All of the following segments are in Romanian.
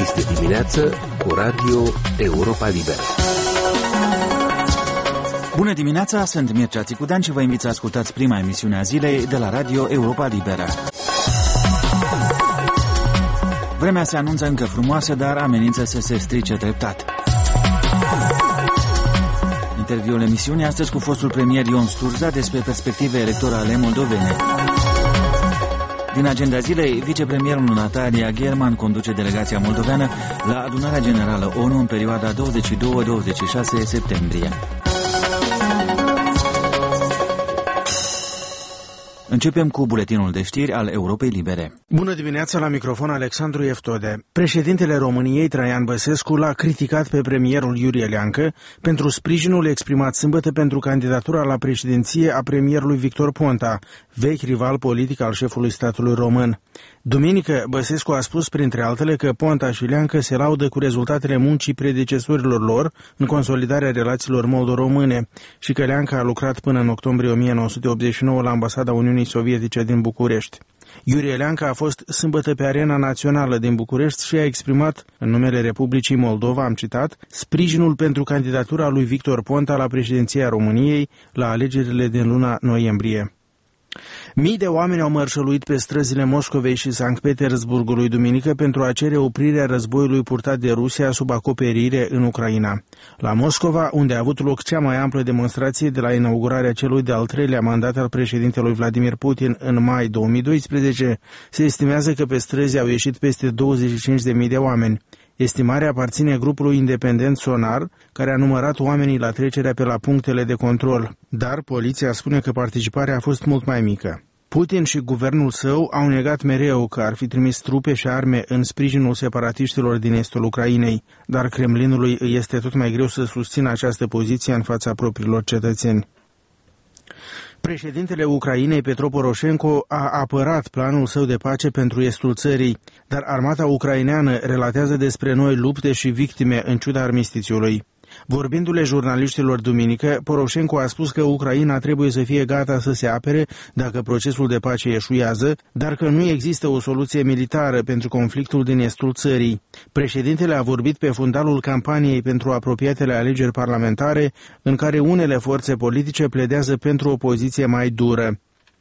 Este dimineață cu Radio Europa Liberă. Bună dimineața, sunt Mircea Țicudean și vă invit să ascultați prima emisiune a zilei de la Radio Europa Liberă. Vremea se anunță încă frumoasă, dar amenință să se strice treptat. Interviul emisiunii astăzi cu fostul premier Ion Sturza despre perspective electorale moldovene. Din agenda zilei, vicepremierul Natalia German conduce delegația moldoveană la adunarea generală ONU în perioada 22-26 septembrie. Începem cu buletinul de știri al Europei Libere. Bună dimineața, la microfon Alexandru Eftode. Președintele României, Traian Băsescu, l-a criticat pe premierul Iurie Leancă pentru sprijinul exprimat sâmbătă pentru candidatura la președinție a premierului Victor Ponta, vechi rival politic al șefului statului român. Duminică, Băsescu a spus, printre altele, că Ponta și Leancă se laudă cu rezultatele muncii predecesorilor lor în consolidarea relațiilor moldo-române și că Leancă a lucrat până în octombrie 1989 la Ambasada Uniunii Sovietice din București. Iurie Leancă a fost sâmbătă pe Arena Națională din București și a exprimat, în numele Republicii Moldova, am citat, sprijinul pentru candidatura lui Victor Ponta la președinția României la alegerile din luna noiembrie. Mii de oameni au mărșăluit pe străzile Moscovei și Sankt Petersburgului duminică pentru a cere oprirea războiului purtat de Rusia sub acoperire în Ucraina. La Moscova, unde a avut loc cea mai amplă demonstrație de la inaugurarea celui de-al treilea mandat al președintelui Vladimir Putin în mai 2012, se estimează că pe străzi au ieșit peste 25.000 de oameni. Estimarea aparține grupului independent Sonar, care a numărat oamenii la trecerea pe la punctele de control, dar poliția spune că participarea a fost mult mai mică. Putin și guvernul său au negat mereu că ar fi trimis trupe și arme în sprijinul separatiștilor din estul Ucrainei, dar Kremlinului îi este tot mai greu să susțină această poziție în fața propriilor cetățeni. Președintele Ucrainei, Petro Poroșenko, a apărat planul său de pace pentru estul țării, dar armata ucraineană relatează despre noi lupte și victime în ciuda armistițiului. Vorbindu-le jurnaliștilor duminică, Poroșenko a spus că Ucraina trebuie să fie gata să se apere dacă procesul de pace eșuează, dar că nu există o soluție militară pentru conflictul din estul țării. Președintele a vorbit pe fundalul campaniei pentru apropiatele alegeri parlamentare, în care unele forțe politice pledează pentru o poziție mai dură.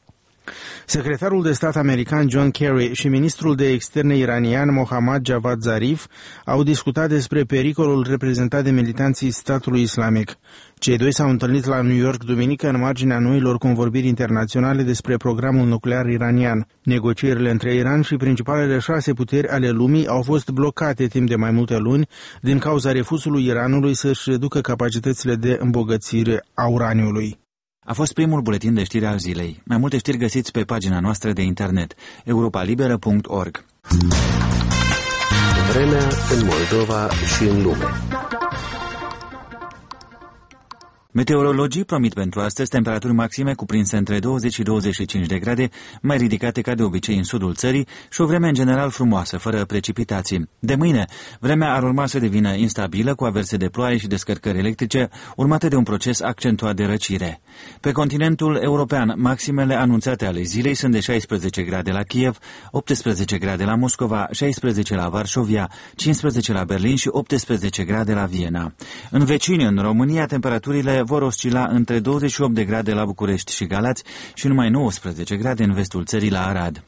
Secretarul de stat american John Kerry și ministrul de externe iranian Mohammad Javad Zarif au discutat despre pericolul reprezentat de militanții statului islamic. Cei doi s-au întâlnit la New York duminică în marginea noilor convorbiri internaționale despre programul nuclear iranian. Negocierile între Iran și principalele 6 puteri ale lumii au fost blocate timp de mai multe luni din cauza refuzului Iranului să-și reducă capacitățile de îmbogățire a uraniului. A fost primul buletin de știri al zilei. Mai multe știri găsiți pe pagina noastră de internet, europalibera.org. Vremea în Moldova și în lume. Meteorologii promit pentru astăzi temperaturi maxime cuprinse între 20 și 25 de grade, mai ridicate ca de obicei în sudul țării și o vreme în general frumoasă, fără precipitații. De mâine, vremea ar urma să devină instabilă, cu averse de ploaie și descărcări electrice, urmate de un proces accentuat de răcire. Pe continentul european, maximele anunțate ale zilei sunt de 16 grade la Kiev, 18 grade la Moscova, 16 la Varșovia, 15 la Berlin și 18 grade la Viena. În vecini, în România, temperaturile vor oscila între 28 de grade la București și Galați și numai 19 grade în vestul țării la Arad.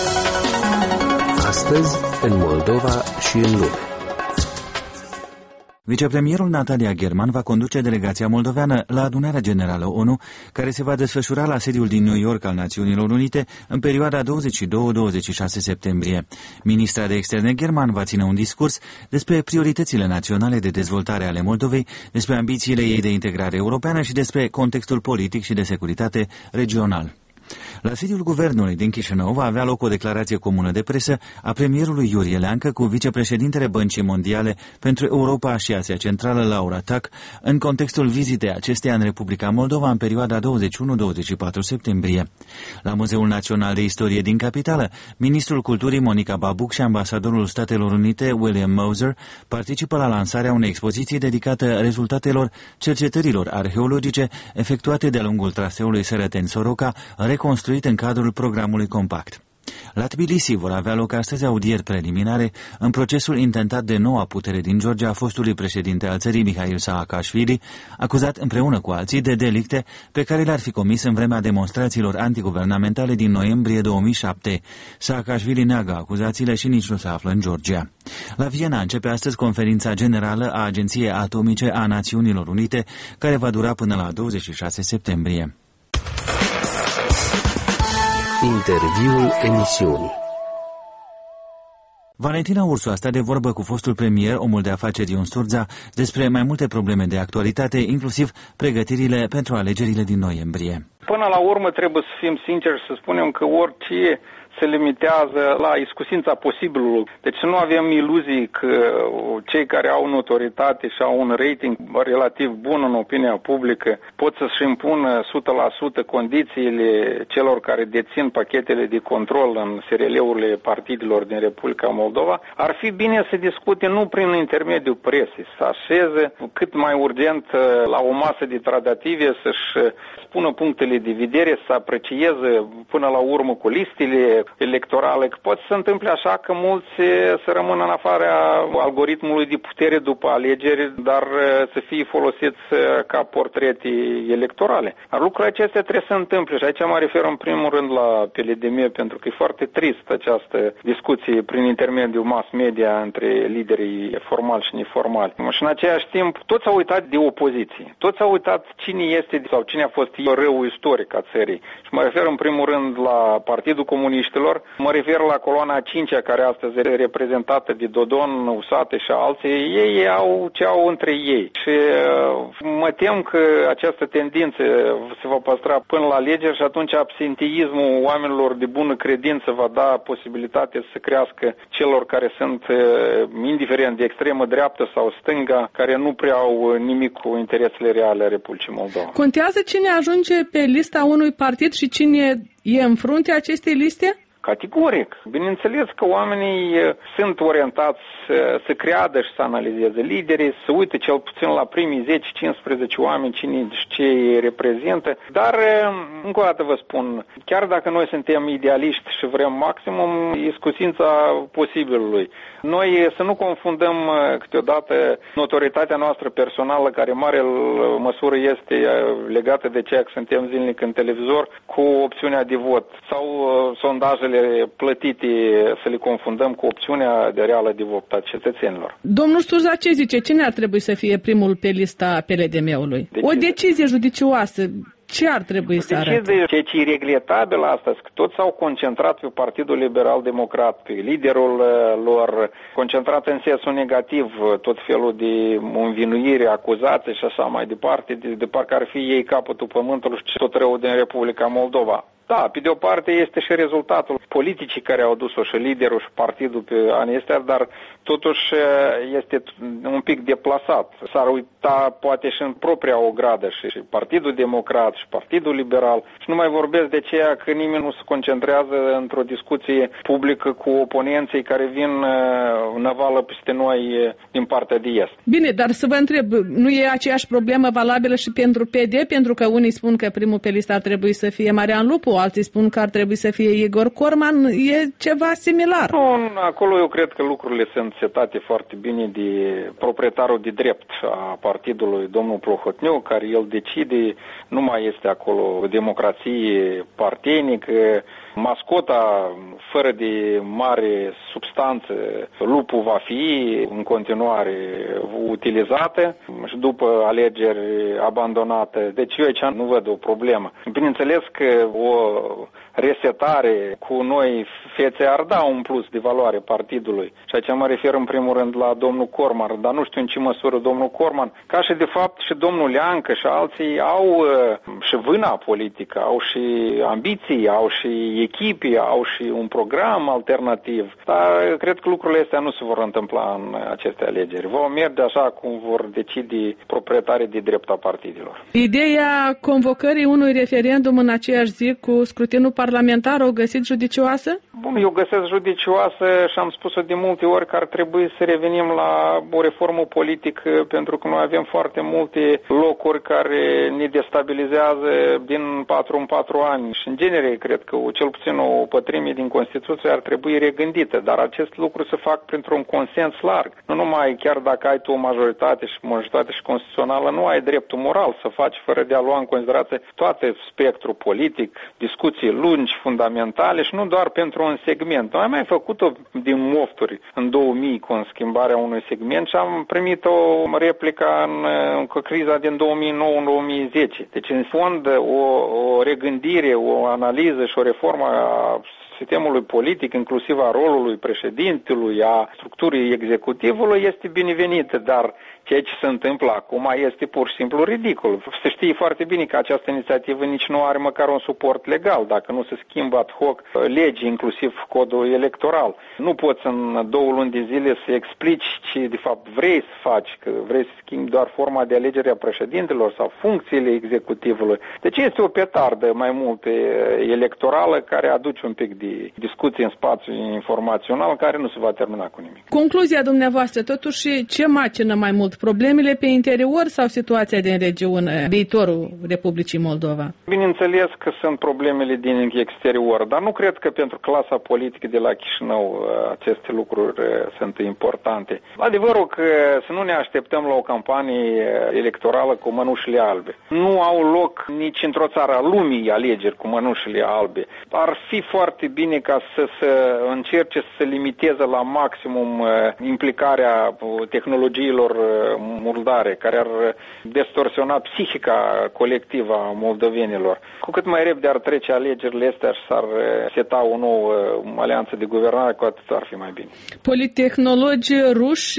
Astăzi, în Moldova și în lume. Vicepremierul Natalia German va conduce delegația moldoveană la adunarea generală ONU, care se va desfășura la sediul din New York al Națiunilor Unite în perioada 22-26 septembrie. Ministra de externe German va ține un discurs despre prioritățile naționale de dezvoltare ale Moldovei, despre ambițiile ei de integrare europeană și despre contextul politic și de securitate regional. La sediul guvernului din Chișinău va avea loc o declarație comună de presă a premierului Iurie Leancă cu vicepreședintele Băncii Mondiale pentru Europa și Asia Centrală, Laura Tak, în contextul vizitei acesteia în Republica Moldova în perioada 21-24 septembrie. La Muzeul Național de Istorie din capitală, ministrul culturii Monica Babuc și ambasadorul Statelor Unite William Moser participă la lansarea unei expoziții dedicată rezultatelor cercetărilor arheologice efectuate de-a lungul traseului Sărăteni-Soroca, reconstruit în cadrul programului Compact. La Tbilisi vor avea loc astăzi audieri preliminare în procesul intentat de noua putere din Georgia a fostului președinte al țării, Mikhail Saakashvili, acuzat împreună cu alții de delicte pe care le-ar fi comis în vremea demonstrațiilor antiguvernamentale din noiembrie 2007. Saakashvili neagă acuzațiile și nici nu se află în Georgia. La Viena începe astăzi conferința generală a Agenției Atomice a Națiunilor Unite, care va dura până la 26 septembrie. Interviul emisiunii. Valentina Ursu a stat de vorbă cu fostul premier, omul de afaceri Ion Sturza, despre mai multe probleme de actualitate, inclusiv pregătirile pentru alegerile din noiembrie. Până la urmă trebuie să fim sinceri și să spunem că orice se limitează la iscusința posibilului. Deci să nu avem iluzii că cei care au notoritate și au un rating relativ bun în opinia publică pot să-și impună 100% condițiile celor care dețin pachetele de control în SRL-urile partidelor din Republica Moldova. Ar fi bine să discute nu prin intermediul presei, să așeze cât mai urgent la o masă de tratative, să-și spună punctele de vedere, să aprecieze până la urmă cu listele electorale, că poate să se întâmple așa că mulți să rămână în afara algoritmului de putere după alegeri, dar să fie folosiți ca portrete electorale. Dar lucrurile acestea trebuie să se întâmple și aici mă refer în primul rând la PLDM, pentru că e foarte trist această discuție prin intermediul mass media între liderii formali și neformali. Și în același timp, toți au uitat de opoziție. Toți au uitat cine este sau cine a fost răul istoric a țării. Și mă refer în primul rând la Partidul Comuniștilor, mă refer la coloana 5-a care astăzi e reprezentată de Dodon, Usate și alții. Ei au ce au între ei. Și mă tem că această tendință se va păstra până la alegeri și atunci absenteismul oamenilor de bună credință va da posibilitate să crească celor care sunt, indiferent de extremă dreaptă sau stânga, care nu prea au nimic cu interesele reale a Republicii Moldova. Contează cine ajunge pe lista unui partid și cine e în fruntea acestei liste? Categoric. Bineînțeles că oamenii sunt orientați să creadă și să analizeze liderii, să uite cel puțin la primii 10-15 oameni cine și ce îi reprezintă. Dar, încă o dată vă spun, chiar dacă noi suntem idealiști și vrem maximum, iscusința posibilului. Noi să nu confundăm câteodată notorietatea noastră personală, care în mare măsură este legată de ceea că suntem zilnic în televizor, cu opțiunea de vot sau sondajele plătite, să le confundăm cu opțiunea de reală de vot a cetățenilor. Domnul Sturza, ce zice? Cine ar trebui să fie primul pe lista PLDM-ului? O decizie judicioasă. Ce ar trebui să arate? Ceea ce e regretabil astăzi, că toți s-au concentrat pe Partidul Liberal Democrat, pe liderul lor, concentrat în sensul negativ, tot felul de învinuire, acuzații și așa mai departe, de parcă ar fi ei capătul pământului și tot rău din Republica Moldova. Da, pe de o parte este și rezultatul politicii care au dus-o și liderul și partidul pe anii ăstea, dar totuși este un pic deplasat. S-ar uita poate și în propria ogradă și Partidul Democrat și Partidul Liberal. Și nu mai vorbesc de ceea că nimeni nu se concentrează într-o discuție publică cu oponenții care vin năvală peste noi din partea de est. Bine, dar să vă întreb, nu e aceeași problemă valabilă și pentru PD? Pentru că unii spun că primul pe listă ar trebui să fie Marian Lupu, alții spun că ar trebui să fie Igor Corman. E ceva similar. Nu, acolo eu cred că lucrurile sunt setate foarte bine de proprietarul de drept a partidului, domnul Plohotniu, care el decide, nu mai este acolo o democrație partenică, mascota fără de mare substanță, Lupu va fi în continuare utilizată și după alegeri abandonată. Deci eu aici nu văd o problemă. Bineînțeles că o resetare cu noi fețe ar da un plus de valoare partidului. Și aici mă refer în primul rând la domnul Corman, dar nu știu în ce măsură domnul Corman, ca și de fapt și domnul Leancă și alții au și vâna politică, au și ambiții, au și echipe, au și un program alternativ. Dar cred că lucrurile astea nu se vor întâmpla în aceste alegeri. Vom merge așa cum vor decide proprietarii de drept a partidelor. Ideea convocării unui referendum în aceeași zi cu scrutinul parlamentar parlamentară o găsiți judicioasă? Bun, eu găsesc judicioasă și am spus-o de multe ori că ar trebui să revenim la o reformă politică, pentru că noi avem foarte multe locuri care ne destabilizează din 4 în 4 ani și în genere cred că cel puțin o pătrime din Constituție ar trebui regândită, dar acest lucru se fac printr-un consens larg. Nu numai chiar dacă ai tu o majoritate și constituțională, nu ai dreptul moral să faci fără de a lua în considerație toate spectrul politic, discuții lungi, fundamentale și nu doar pentru un segment. Noi am mai făcut-o din mofturi în 2000 cu schimbarea unui segment și am primit o replică în criza din 2009-2010. Deci, în fond, o regândire, o analiză și o reformă a sistemului politic, inclusiv a rolului președintelui, a structurii executivului, este binevenită, dar ceea ce se întâmplă acum este pur și simplu ridicol. Se știe foarte bine că această inițiativă nici nu are măcar un suport legal, dacă nu se schimbă ad hoc legii, inclusiv codul electoral. Nu poți în 2 luni de zile să explici ce de fapt vrei să faci, că vrei să schimbi doar forma de alegere a președintelor sau funcțiile executivului. Deci este o petardă mai mult electorală care aduce un pic de discuție în spațiu informațional care nu se va termina cu nimic. Concluzia dumneavoastră, totuși, ce macină mai mult? Problemele pe interior sau situația din regiune, viitorul Republicii Moldova? Bineînțeles că sunt problemele din exterior, dar nu cred că pentru clasa politică de la Chișinău aceste lucruri sunt importante. Adevărul că să nu ne așteptăm la o campanie electorală cu mănușile albe. Nu au loc nici într-o țară a lumii alegeri cu mănușile albe. Ar fi foarte bine ca să încerce să se limiteze la maximum implicarea tehnologiilor murdare, care ar distorsiona psihica colectivă a moldovenilor. Cu cât mai repede ar trece alegerile astea și s-ar seta o nouă alianță de guvernare, cu atât ar fi mai bine. Politehnologi ruși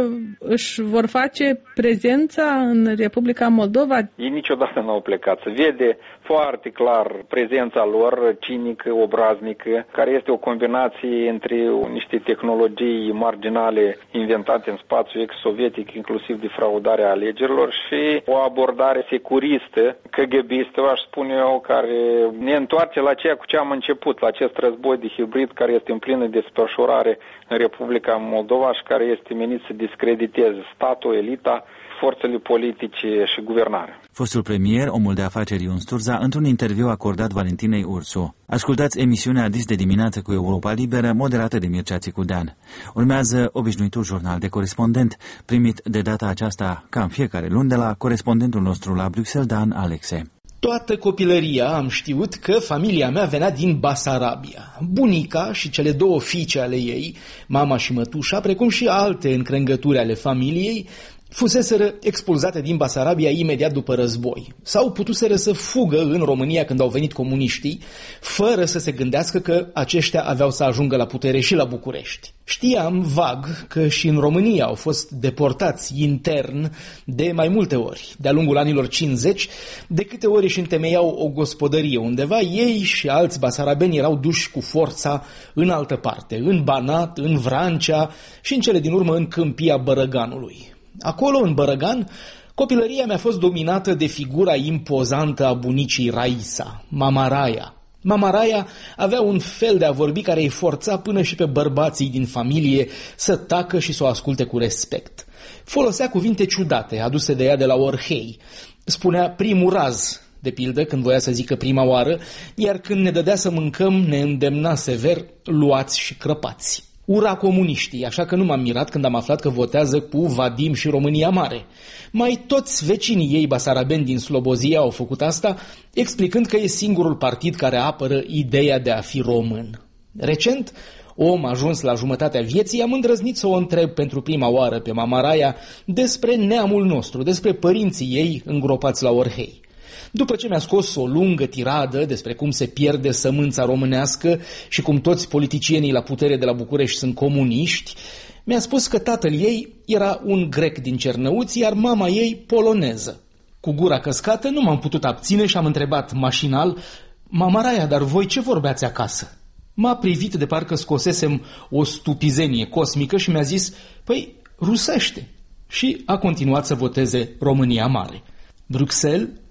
își vor face prezența în Republica Moldova? Ei niciodată n-au plecat. Se vede foarte clar prezența lor cinică, obraznică, care este o combinație între niște tehnologii marginale inventate în spațiul ex-sovietic, inclusiv de fraudarea alegerilor, și o abordare securistă, KGB-istă, aș spune eu, care ne întoarce la ceea cu ce am început, la acest război de hibrid care este în plină desfășurare în Republica Moldova și care este menit să discrediteze statul, elita, forțele politice și guvernarea. Fostul premier, omul de afaceri Ion Sturza, într-un interviu acordat Valentinei Ursu. Ascultați emisiunea Dis de dimineață cu Europa Liberă, moderată de Mircea Țicudean. Urmează obișnuitul jurnal de corespondent, primit de data aceasta, ca în fiecare luni, de la corespondentul nostru la Bruxelles, Dan Alexe. Toată copilăria am știut că familia mea venea din Basarabia. Bunica și cele 2 fiice ale ei, mama și mătușa, precum și alte încrengături ale familiei, fuseseră expulzate din Basarabia imediat după război sau putuseră să fugă în România când au venit comuniștii, fără să se gândească că aceștia aveau să ajungă la putere și la București. Știam vag că și în România au fost deportați intern de mai multe ori. De-a lungul anilor 50, de câte ori își întemeiau o gospodărie undeva, ei și alți basarabeni erau duși cu forța în altă parte, în Banat, în Vrancea și în cele din urmă în Câmpia Bărăganului. Acolo, în Bărăgan, copilăria mea a fost dominată de figura impozantă a bunicii Raisa, Mama Raia. Mama Raia avea un fel de a vorbi care îi forța până și pe bărbații din familie să tacă și să o asculte cu respect. Folosea cuvinte ciudate aduse de ea de la Orhei. Spunea primul raz, de pildă, când voia să zică prima oară, iar când ne dădea să mâncăm, ne îndemna sever, luați și crăpați. Ura comuniștii, așa că nu m-am mirat când am aflat că votează cu Vadim și România Mare. Mai toți vecinii ei basarabeni din Slobozia au făcut asta, explicând că e singurul partid care apără ideea de a fi român. Recent, om ajuns la jumătatea vieții, am îndrăznit să o întreb pentru prima oară pe Mama Raia despre neamul nostru, despre părinții ei îngropați la Orhei. După ce mi-a scos o lungă tiradă despre cum se pierde sămânța românească și cum toți politicienii la putere de la București sunt comuniști, mi-a spus că tatăl ei era un grec din Cernăuți, iar mama ei poloneză. Cu gura căscată nu m-am putut abține și am întrebat mașinal: Mama Raia, dar voi ce vorbeați acasă? M-a privit de parcă scosesem o stupizenie cosmică și mi-a zis: păi, rusește. Și a continuat să voteze România Mare. Bruxelles,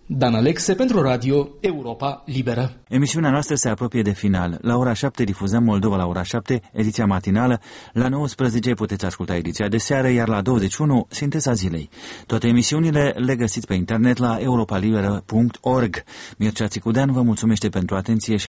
Dan Alexe pentru Radio Europa Liberă. Emisiunea noastră se apropie de final. La ora 7 difuzăm Moldova la ora 7, ediția matinală. La 19 puteți asculta ediția de seară, iar la 21 Sinteza zilei. Toate emisiunile le găsiți pe internet la europalibera.org. Mircea Țicudean vă mulțumește pentru atenție și